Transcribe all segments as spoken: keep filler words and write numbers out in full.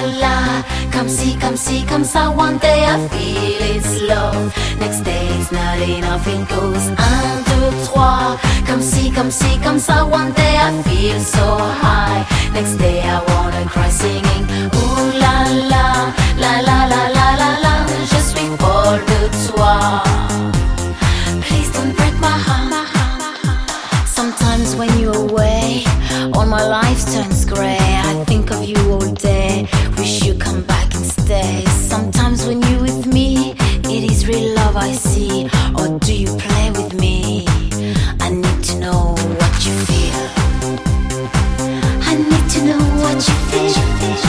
la, comme si, comme si, comme ça. One day I feel it's love, next day it's not enough, it goes un, deux, trois. Comme si, comme si, comme ça. One day I feel so high, next day I wanna cry singing. Ooh la la, la la la la la la, je suis folle de toi. Please don't break my heart. Sometimes when you're away, all my life turns grey. I think of you all day, wish you come back and stay. Sometimes when you're with me, it is real love I see. Or do you play with me? I need to know what you feel. I need to know what you feel.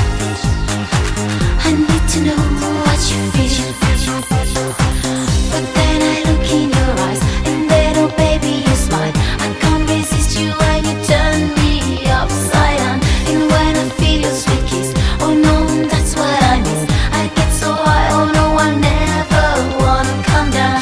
I need to know what you feel. But then I look in your eyes, and then oh baby you smile. I can't resist you when you turn me upside down. And when I feel your sweet kiss, oh no, that's what I miss. I get so high, oh no, I never wanna come down.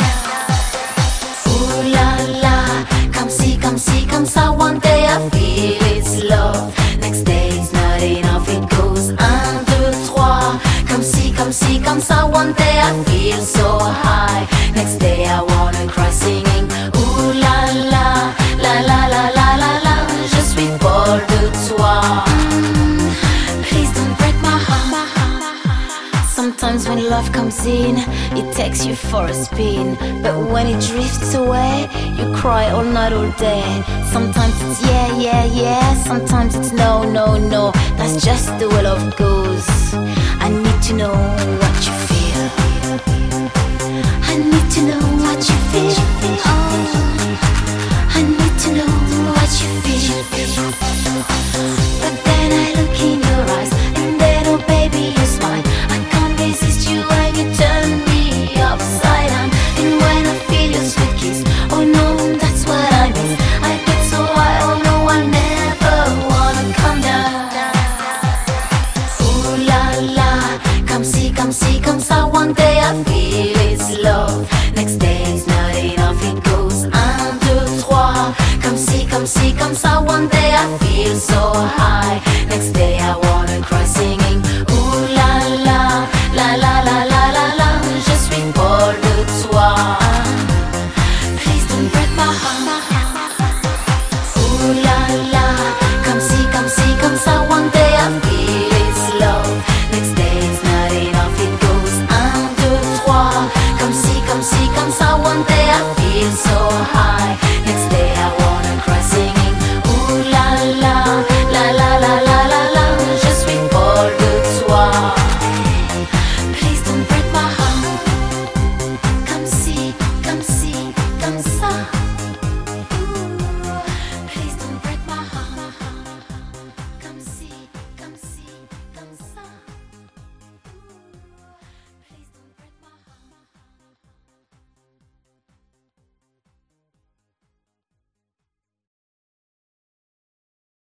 Ooh la la, come see, come see, come ça. One day I feel it's love, next day it's not enough, it goes un, deux, trois. Come see, come see, come ça. One day I feel so high, next day I wanna cry singing. Ooh la la, la la la la la la, je suis folle de toi. Mm, please don't break my heart. Sometimes when love comes in, it takes you for a spin. But when it drifts away, you cry all night, all day. Sometimes it's yeah, yeah, yeah. Sometimes it's no, no, no. That's just the way love goes. I need to know what you feel. I need to know what you feel. Oh, I need to know what you feel. But then I look in your eyes, and then oh baby you smile. I can't resist you when you turn me upside down. And when I feel your sweet kiss, oh no, that's what I miss. I get so high, oh no, I never wanna come down. Ooh la la, come see, come see, come ça. One day I feel it's love, next day it's not enough, it goes un, deux, trois. Come see, come see, come ça. One day I feel so high, next day I wanna cry singing.